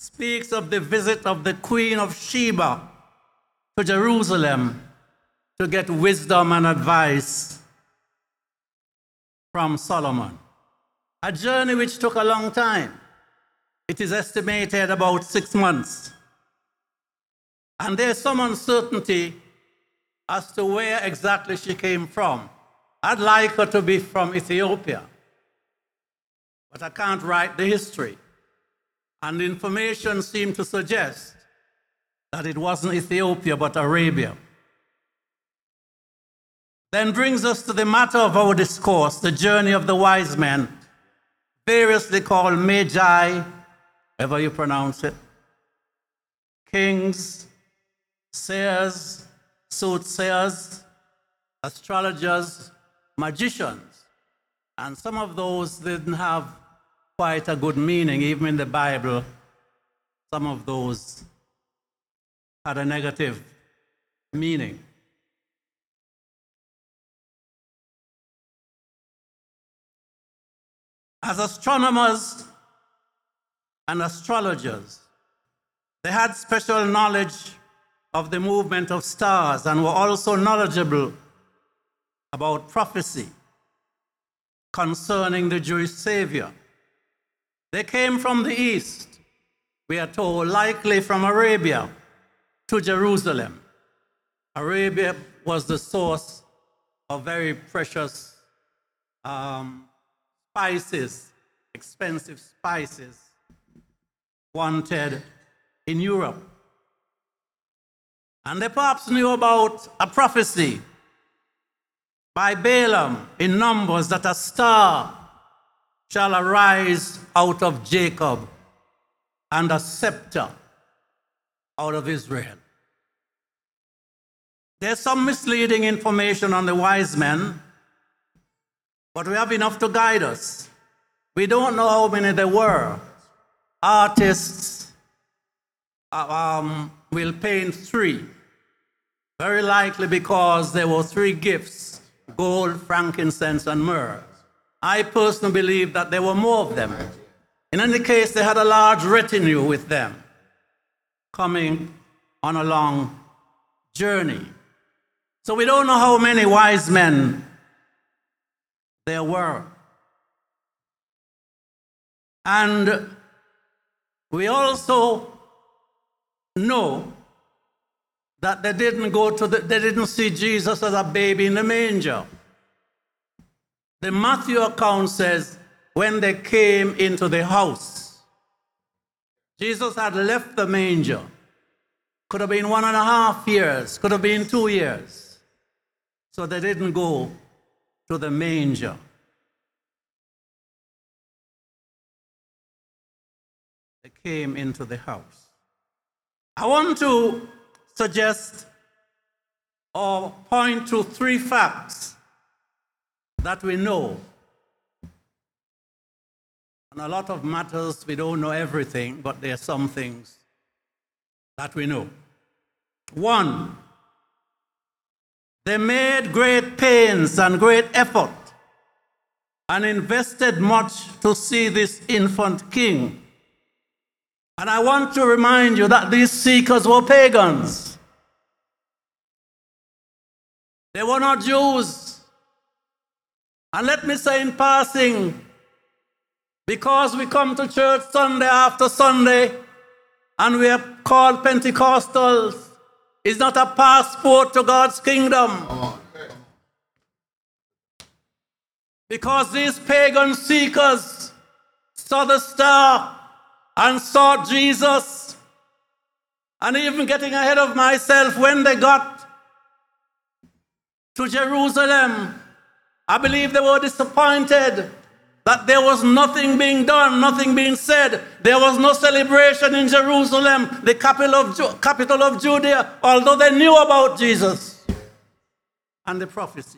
speaks of the visit of the Queen of Sheba to Jerusalem to get wisdom and advice from Solomon. A journey which took a long time. It is estimated about 6 months. And there's some uncertainty as to where exactly she came from. I'd like her to be from Ethiopia, but I can't write the history. And the information seemed to suggest that it wasn't Ethiopia, but Arabia. Then brings us to the matter of our discourse, the journey of the wise men, variously called Magi, however you pronounce it, kings, seers, soothsayers, astrologers, magicians. And some of those didn't have quite a good meaning. Even in the Bible, some of those had a negative meaning. As astronomers and astrologers, they had special knowledge of the movement of stars and were also knowledgeable about prophecy concerning the Jewish Savior. They came from the east, we are told, likely from Arabia to Jerusalem. Arabia was the source of very precious spices, expensive spices wanted in Europe. And they perhaps knew about a prophecy by Balaam in Numbers that a star shall arise out of Jacob and a scepter out of Israel. There's some misleading information on the wise men, but we have enough to guide us. We don't know how many there were. Artists will paint 3, very likely because there were 3 gifts: gold, frankincense, and myrrh. I personally believe that there were more of them. In any case, they had a large retinue with them coming on a long journey. So we don't know how many wise men there were. And we also know that they didn't see Jesus as a baby in the manger. The Matthew account says when they came into the house, Jesus had left the manger. Could have been 1.5 years, could have been 2 years. So they didn't go to the manger. They came into the house. I want to suggest or point to 3 facts that we know. On a lot of matters, we don't know everything, but there are some things that we know. 1, they made great pains and great effort and invested much to see this infant king. And I want to remind you that these seekers were pagans. They were not Jews. And let me say in passing, because we come to church Sunday after Sunday and we are called Pentecostals, it's not a passport to God's kingdom. Because these pagan seekers saw the star and sought Jesus. And even getting ahead of myself, when they got to Jerusalem, I believe they were disappointed that there was nothing being done, nothing being said. There was no celebration in Jerusalem, the capital of Judea, although they knew about Jesus and the prophecies.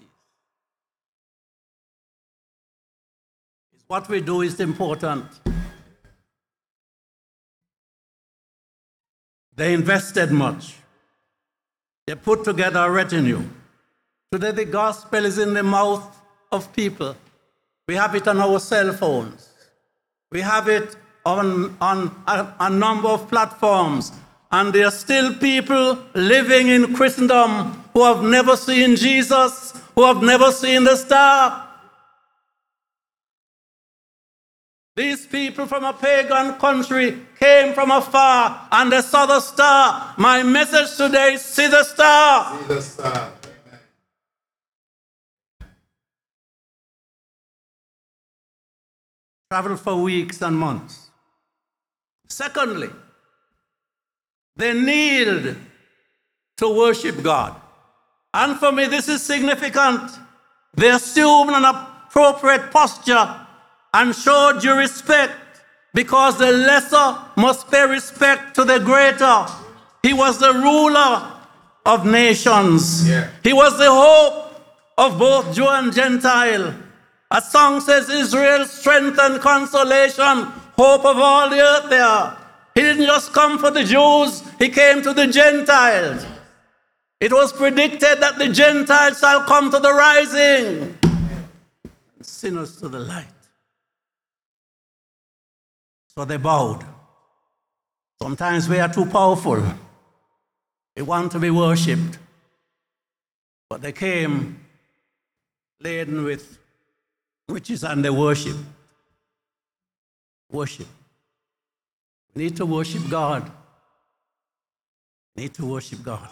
What we do is important. They invested much. They put together a retinue. Today the gospel is in the mouth of people. We have it on our cell phones. We have it on a number of platforms. And there are still people living in Christendom who have never seen Jesus, who have never seen the star. These people from a pagan country came from afar and they saw the star. My message today is see the star. See the star. Amen. Traveled for weeks and months. Secondly, they kneeled to worship God. And for me, this is significant. They assumed an appropriate posture and showed due respect, because the lesser must pay respect to the greater. He was the ruler of nations. Yeah. He was the hope of both Jew and Gentile. A song says, Israel's strength and consolation, hope of all the earth there. He didn't just come for the Jews, he came to the Gentiles. It was predicted that the Gentiles shall come to the rising, and sinners to the light. So they bowed. Sometimes we are too powerful. We want to be worshipped. But they came laden with riches and they worship. Worship. We need to worship God. We need to worship God.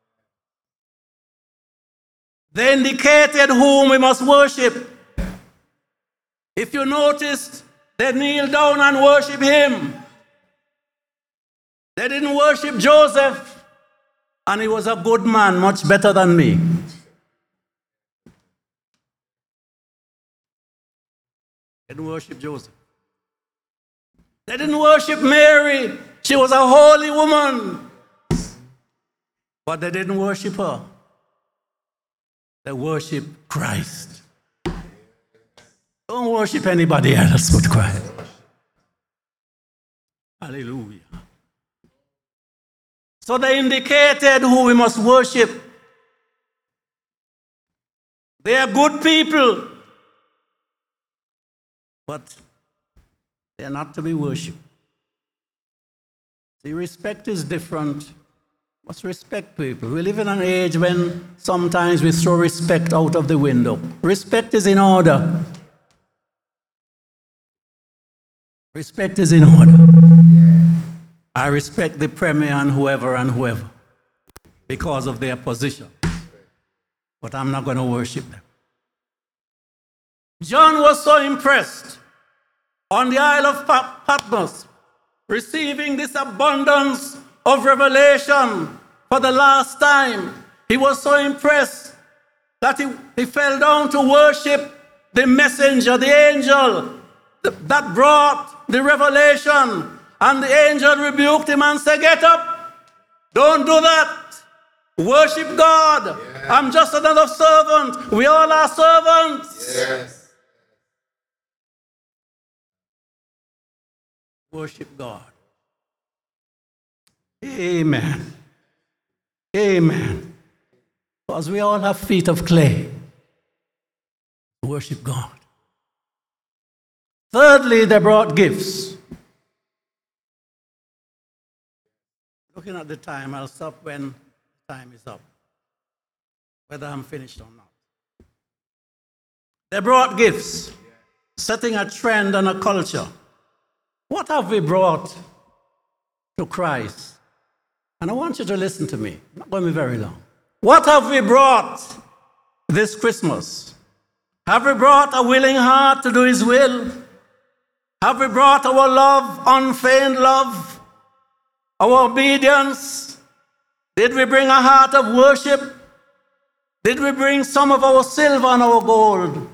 They indicated whom we must worship. If you noticed, they kneeled down and worshiped him. They didn't worship Joseph, and he was a good man, much better than me. They didn't worship Joseph. They didn't worship Mary. She was a holy woman. But they didn't worship her. They worshiped Christ. Don't worship anybody else but Christ. Hallelujah. So they indicated who we must worship. They are good people, but they are not to be worshipped. See, respect is different. What's respect, people? We live in an age when sometimes we throw respect out of the window. Respect is in order. Respect is in order. I respect the premier and whoever because of their position. But I'm not going to worship them. John was so impressed on the Isle of Patmos, receiving this abundance of revelation for the last time. He was so impressed that he fell down to worship the messenger, the angel that brought the revelation. And the angel rebuked him and said, get up, don't do that. Worship God. Yeah. I'm just another servant. We all are servants. Yes. Worship God. Amen. Amen. Because we all have feet of clay. Worship God. Thirdly, they brought gifts. Looking at the time, I'll stop when time is up, whether I'm finished or not. They brought gifts, setting a trend and a culture. What have we brought to Christ? And I want you to listen to me. I'm not going to be very long. What have we brought this Christmas? Have we brought a willing heart to do his will? Have we brought our love, unfeigned love, our obedience? Did we bring a heart of worship? Did we bring some of our silver and our gold?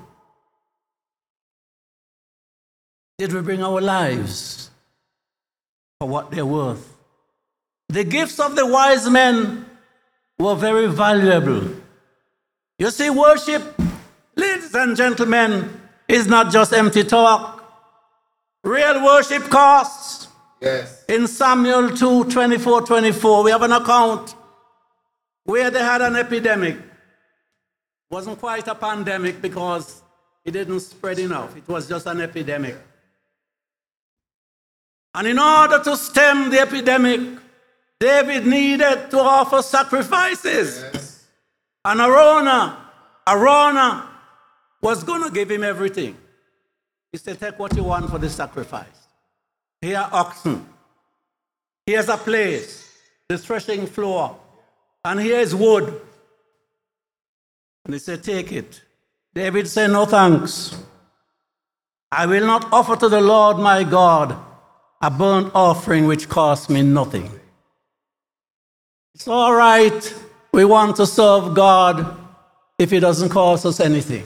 Did we bring our lives for what they're worth? The gifts of the wise men were very valuable. You see, worship, ladies and gentlemen, is not just empty talk. Real worship costs. Yes. In Samuel 2:24-24, we have an account where they had an epidemic. It wasn't quite a pandemic because it didn't spread enough. It was just an epidemic. And in order to stem the epidemic, David needed to offer sacrifices. Yes. And Araunah was going to give him everything. He said, take what you want for the sacrifice. Here are oxen. Here's a place, the threshing floor. And here is wood. And he said, take it. David said, no thanks. I will not offer to the Lord my God a burnt offering which costs me nothing. It's all right. We want to serve God if it doesn't cost us anything.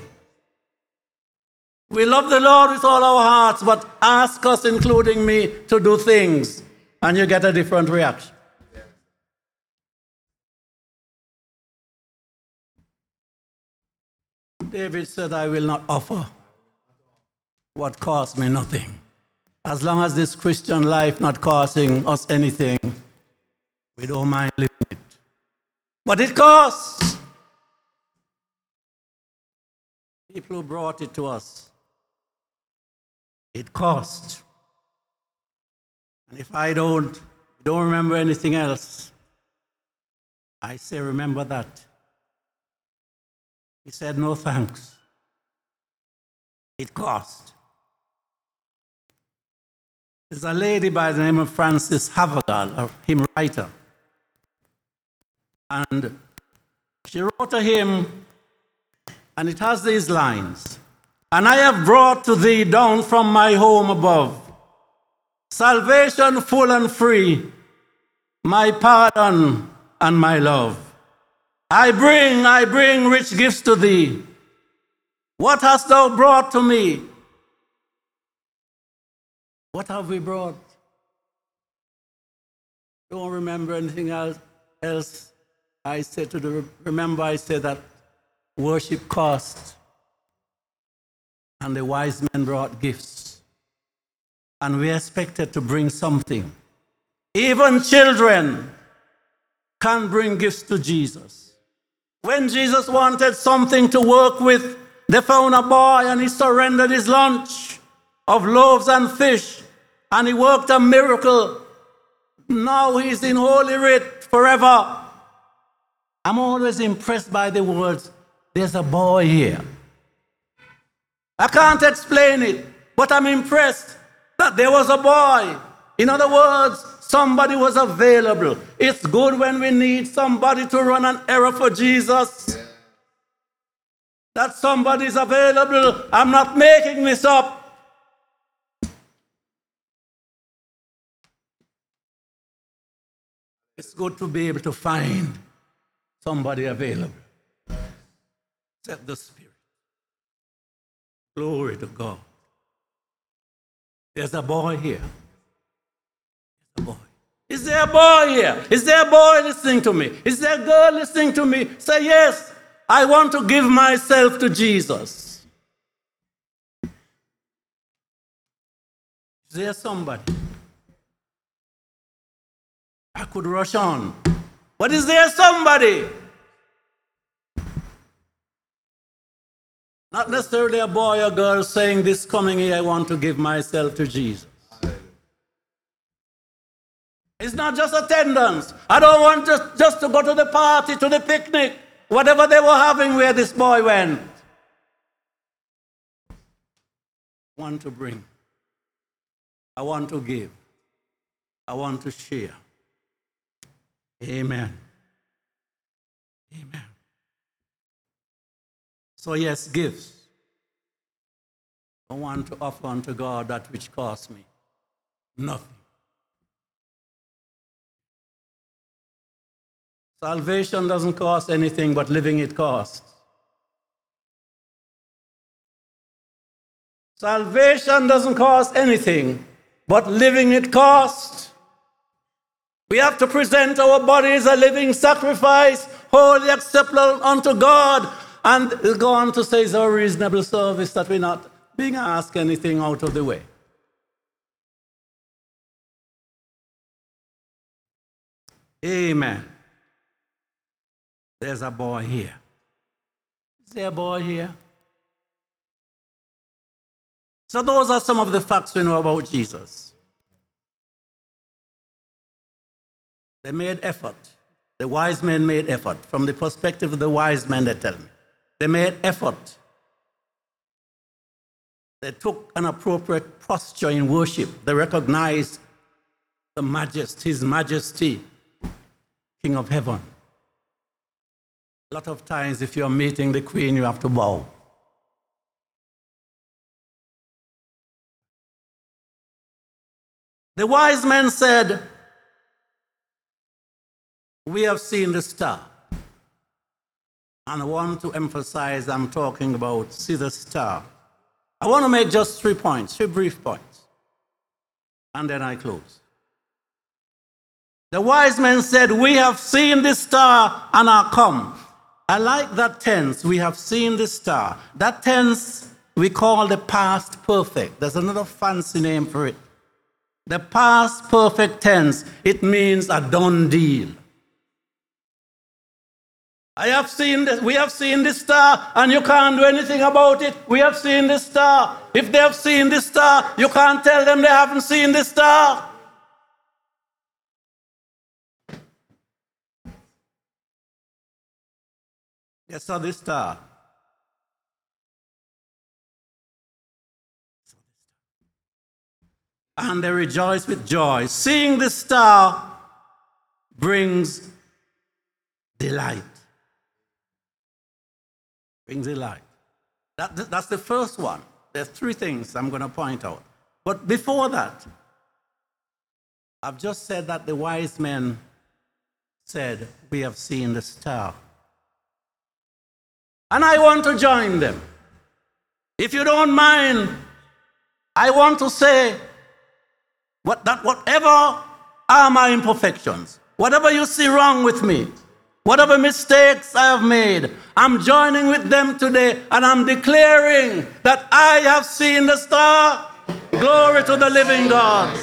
We love the Lord with all our hearts, but ask us, including me, to do things, and you get a different reaction. David said, I will not offer what costs me nothing. As long as this Christian life not costing us anything, we don't mind living it. But it costs. People who brought it to us, it cost. And if I don't remember anything else, I say, remember that. He said, no thanks. It cost. There's a lady by the name of Frances Havergal, a hymn writer. And she wrote a hymn, and it has these lines. And I have brought to thee down from my home above salvation full and free, my pardon and my love. I bring rich gifts to thee. What hast thou brought to me? What have we brought? Don't remember anything else. I said that worship cost, and the wise men brought gifts, and we expected to bring something. Even children can bring gifts to Jesus. When Jesus wanted something to work with, they found a boy and he surrendered his lunch of loaves and fish, and he worked a miracle. Now he's in Holy Writ forever. I'm always impressed by the words, there's a boy here. I can't explain it, but I'm impressed that there was a boy. In other words, somebody was available. It's good when we need somebody to run an errand for Jesus. That somebody is available. I'm not making this up. It's good to be able to find somebody available. Set the Spirit. Glory to God. There's a boy here. There's a boy. Is there a boy here? Is there a boy listening to me? Is there a girl listening to me? Say, yes, I want to give myself to Jesus. Is there somebody? I could rush on. But is there somebody? Not necessarily a boy or girl saying, this coming year I want to give myself to Jesus. It's not just attendance. I don't want just to go to the party, to the picnic, whatever they were having where this boy went. I want to bring. I want to give. I want to share. Amen. Amen. So yes, gifts. I want to offer unto God that which costs me nothing. Salvation doesn't cost anything, but living it costs. Salvation doesn't cost anything, but living it costs. We have to present our bodies a living sacrifice, wholly acceptable unto God. And go on to say it's a reasonable service, that we're not being asked anything out of the way. Amen. There's a boy here. Is there a boy here? So those are some of the facts we know about Jesus. They made effort. The wise men made effort. From the perspective of the wise men, they tell me. They made effort. They took an appropriate posture in worship. They recognized the majesty, His Majesty, King of Heaven. A lot of times, if you're meeting the Queen, you have to bow. The wise men said, we have seen the star. And I want to emphasize, I'm talking about see the star. I want to make just 3 points, 3 brief points. And then I close. The wise men said, we have seen the star and are come. I like that tense, we have seen the star. That tense we call the past perfect. There's another fancy name for it. The past perfect tense, it means a done deal. We have seen the star, and you can't do anything about it. We have seen the star. If they have seen the star, you can't tell them they haven't seen the star. They saw the star. And they rejoice with joy. Seeing the star brings delight. Brings delight. That's the first one. There's 3 things I'm going to point out. But before that, I've just said that the wise men said, we have seen the star. And I want to join them. If you don't mind, I want to say that whatever are my imperfections, whatever you see wrong with me, whatever mistakes I have made, I'm joining with them today and I'm declaring that I have seen the star. Glory to the living God.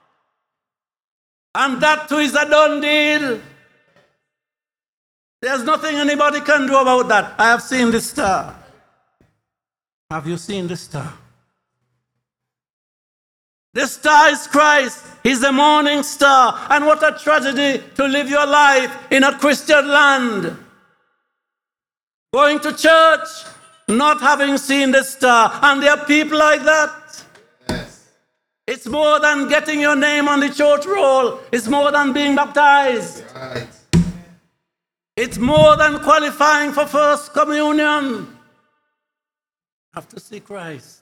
And that too is a done deal. There's nothing anybody can do about that. I have seen the star. Have you seen the star? The star is Christ. He's the morning star. And what a tragedy to live your life in a Christian land. Going to church, not having seen the star. And there are people like that. Yes. It's more than getting your name on the church roll. It's more than being baptized. Right. It's more than qualifying for First Communion. You have to see Christ.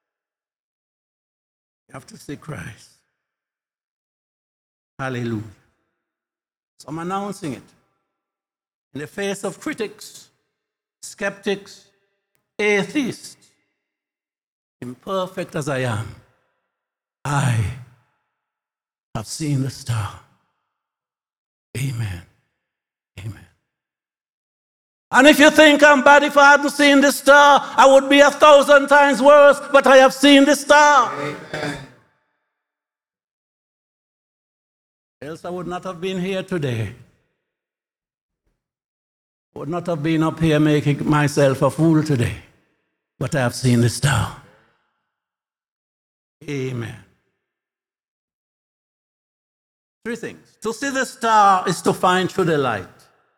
You have to see Christ. Hallelujah. So I'm announcing it. In the face of critics, skeptics, atheists, imperfect as I am, I have seen the star. Amen. Amen. And if you think I'm bad if I hadn't seen the star, I would be 1,000 times worse, but I have seen the star. Amen. Else I would not have been here today. I would not have been up here making myself a fool today. But I have seen the star. Amen. 3 things. To see the star is to find through the light.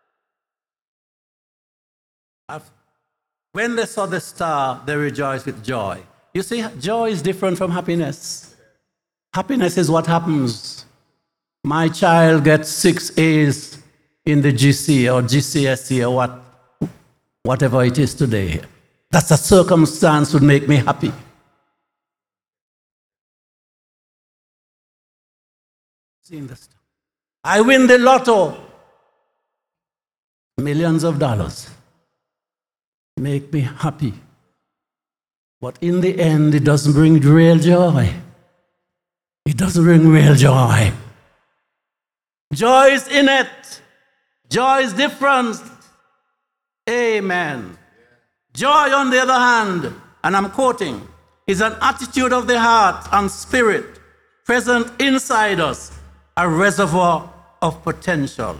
When they saw the star, they rejoiced with joy. You see, joy is different from happiness. Happiness is what happens. My child gets 6 A's in the GC or GCSE or whatever it is today. That's a circumstance would make me happy. Seeing the star. I win the lotto. Millions of dollars. Make me happy. But in the end, it doesn't bring real joy. It doesn't bring real joy. Joy is in it. Joy is different. Amen. Joy, on the other hand, and I'm quoting, is an attitude of the heart and spirit present inside us, a reservoir of potential.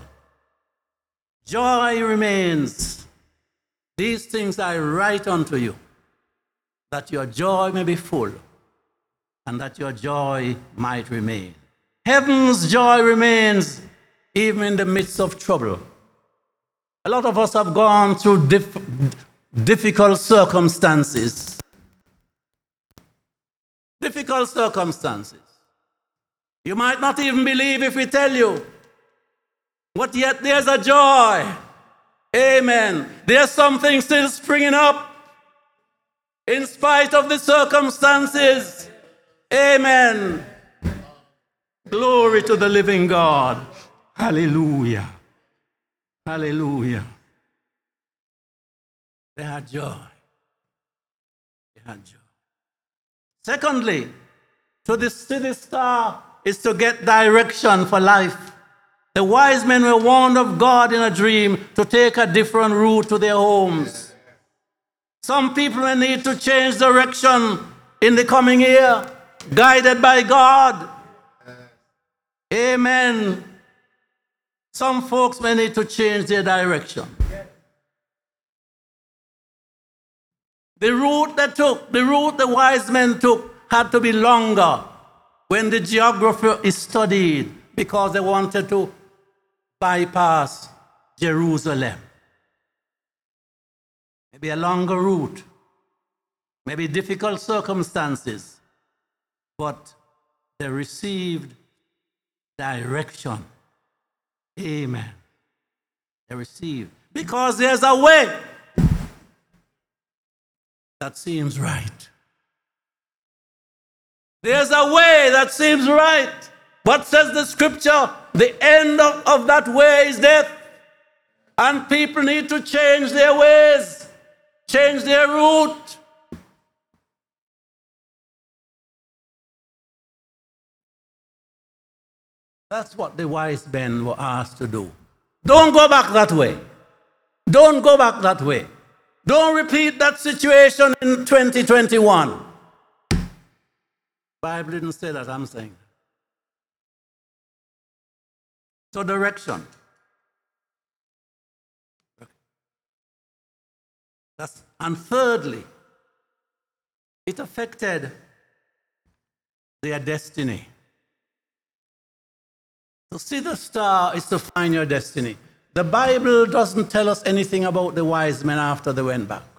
Joy remains. These things I write unto you, that your joy may be full, and that your joy might remain. Heaven's joy remains even in the midst of trouble. A lot of us have gone through difficult circumstances. Difficult circumstances. You might not even believe if we tell you, but yet there's a joy. Amen. There's something still springing up in spite of the circumstances. Amen. Glory to the living God. Hallelujah. Hallelujah. They had joy. They had joy. Secondly, to the city star is to get direction for life. The wise men were warned of God in a dream to take a different route to their homes. Some people may need to change direction in the coming year, guided by God. Amen. Some folks may need to change their direction. The route the wise men took had to be longer when the geography is studied, because they wanted to bypass Jerusalem. Maybe a longer route, maybe difficult circumstances, but they received direction. Amen. They received, because there's a way that seems right. There's a way that seems right. What says the scripture? The end of that way is death. And people need to change their ways, change their route. That's what the wise men were asked to do. Don't go back that way. Don't go back that way. Don't repeat that situation in 2021. The Bible didn't say that, I'm saying. So direction. And thirdly, it affected their destiny. To see the star is to find your destiny. The Bible doesn't tell us anything about the wise men after they went back.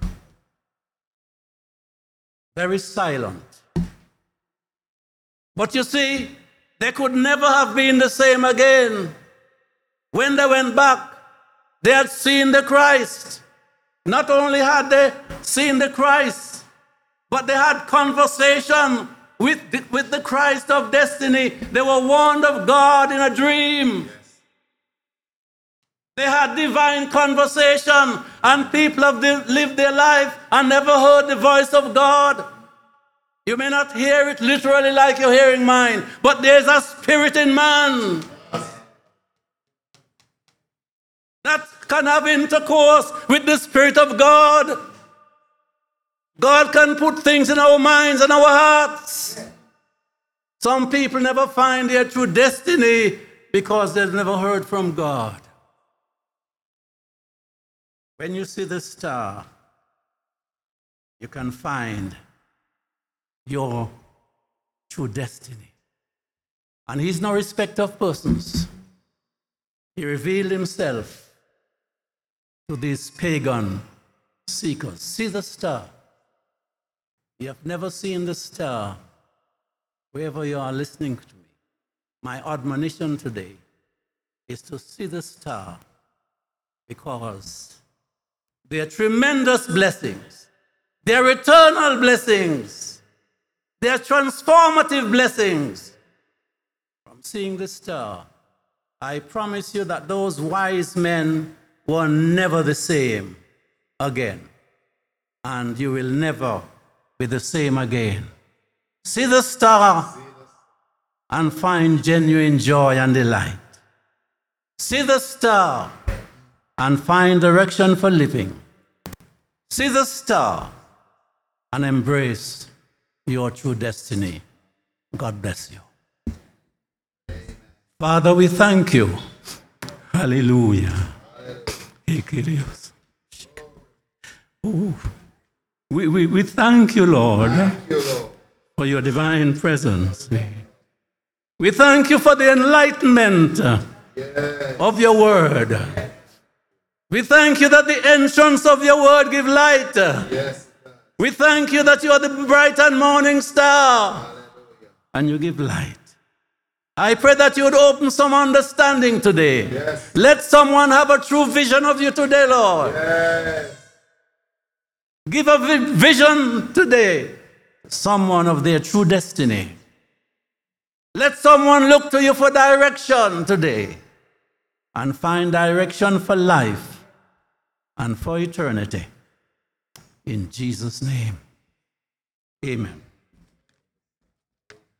Very silent. But you see, they could never have been the same again. When they went back, they had seen the Christ. Not only had they seen the Christ, but they had conversation with the Christ of destiny. They were warned of God in a dream. They had divine conversation, and people have lived their life and never heard the voice of God. You may not hear it literally like you're hearing mine, but there's a spirit in man that can have intercourse with the Spirit of God. God can put things in our minds and our hearts. Some people never find their true destiny because they've never heard from God. When you see the star, you can find your true destiny. And he's no respecter of persons. He revealed himself to these pagan seekers. See the star. You have never seen the star. Wherever you are listening to me, my admonition today is to see the star, because they are tremendous blessings. They are eternal blessings. They are transformative blessings. From seeing the star, I promise you that those wise men were never the same again. And you will never be the same again. See the star and find genuine joy and delight. See the star and find direction for living. See the star and embrace your true destiny. God bless you. Father, we thank you. Hallelujah. Ooh. We thank you, Lord, for your divine presence. We thank you for the enlightenment Yes. of your word. We thank you that the entrance of your word give light. Yes. We thank you that you are the bright and morning star Hallelujah. and you give light. I pray that you would open some understanding today. Yes. Let someone have a true vision of you today, Lord. Yes. Give a vision today, someone of their true destiny. Let someone look to you for direction today and find direction for life and for eternity. In Jesus' name, amen.